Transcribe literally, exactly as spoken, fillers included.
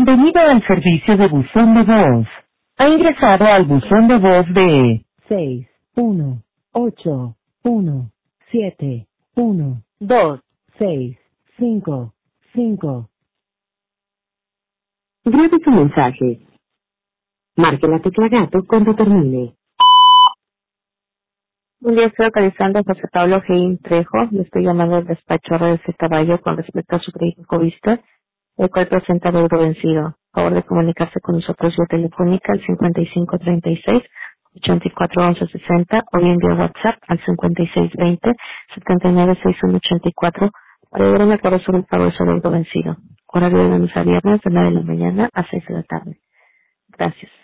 Bienvenido al servicio de buzón de voz. Ha ingresado al buzón de voz de seis uno ocho uno siete uno dos seis cinco cinco. Grabe su mensaje. Marque la tecla gato cuando termine. Un día estoy localizando a José Pablo Geín Trejo. Le estoy llamando al despacho de ese caballo con respecto a su crédito Vista, el cual presenta deudo vencido. Por favor de comunicarse con nosotros vía telefónica al cincuenta y cinco treinta y seis ochenta y cuatro once sesenta o bien vía WhatsApp al cincuenta y seis veinte setenta y nueve sesenta y uno ochenta y cuatro para llevar un acuerdo sobre el pago de su deudo vencido. Horario de lunes a viernes de nueve de la mañana a seis de la tarde. Gracias.